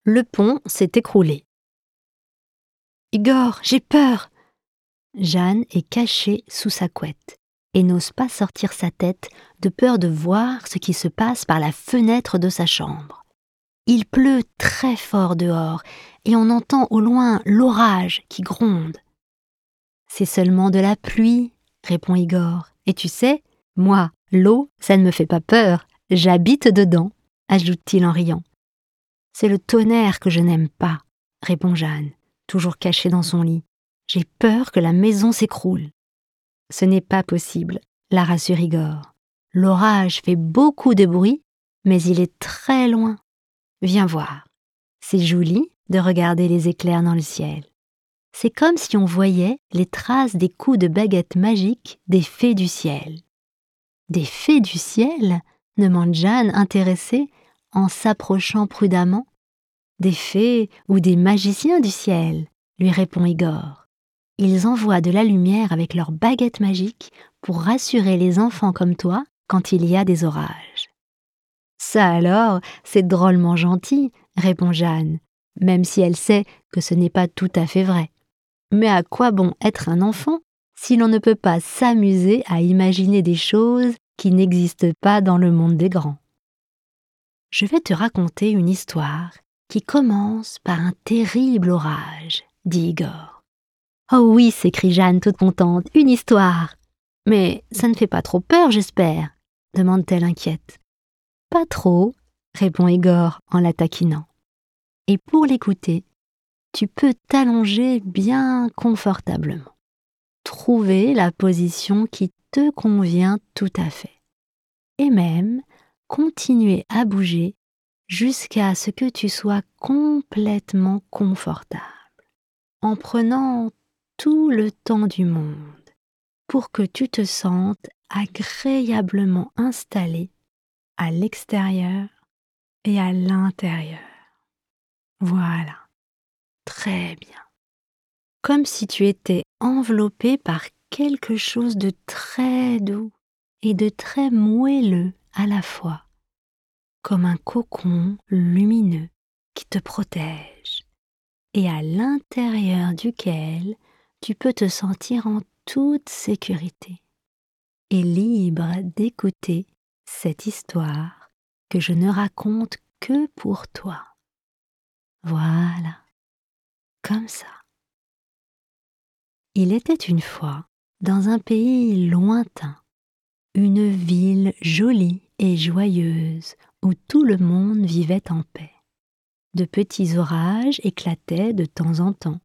Le pont s'est écroulé. Igor, j'ai peur! Jeanne est cachée sous sa couette et n'ose pas sortir sa tête de peur de voir ce qui se passe par la fenêtre de sa chambre. Il pleut très fort dehors et on entend au loin l'orage qui gronde. C'est seulement de la pluie, répond Igor. Et tu sais, moi, l'eau, ça ne me fait pas peur. J'habite dedans, ajoute-t-il en riant. C'est le tonnerre que je n'aime pas, répond Jeanne, toujours cachée dans son lit. J'ai peur que la maison s'écroule. Ce n'est pas possible, la rassure Igor. L'orage fait beaucoup de bruit, mais il est très loin. Viens voir. C'est joli de regarder les éclairs dans le ciel. C'est comme si on voyait les traces des coups de baguette magique des fées du ciel. Des fées du ciel ? Demande Jeanne, intéressée, en s'approchant prudemment. Des fées ou des magiciens du ciel, lui répond Igor. Ils envoient de la lumière avec leurs baguettes magiques pour rassurer les enfants comme toi quand il y a des orages. Ça alors, c'est drôlement gentil, répond Jeanne, même si elle sait que ce n'est pas tout à fait vrai. Mais à quoi bon être un enfant si l'on ne peut pas s'amuser à imaginer des choses qui n'existent pas dans le monde des grands? Je vais te raconter une histoire qui commence par un terrible orage, dit Igor. Oh oui, s'écrie Jeanne toute contente, une histoire. Mais ça ne fait pas trop peur, j'espère, demande-t-elle inquiète. Pas trop, répond Igor en la taquinant. Et pour l'écouter, tu peux t'allonger bien confortablement. Trouver la position qui te convient tout à fait. Et même continuer à bouger jusqu'à ce que tu sois complètement confortable, en prenant tout le temps du monde pour que tu te sentes agréablement installé à l'extérieur et à l'intérieur. Voilà, très bien. Comme si tu étais enveloppé par quelque chose de très doux et de très moelleux à la fois, comme un cocon lumineux qui te protège et à l'intérieur duquel tu peux te sentir en toute sécurité et libre d'écouter cette histoire que je ne raconte que pour toi. Voilà, comme ça. Il était une fois, dans un pays lointain, une ville jolie et joyeuse où tout le monde vivait en paix. De petits orages éclataient de temps en temps,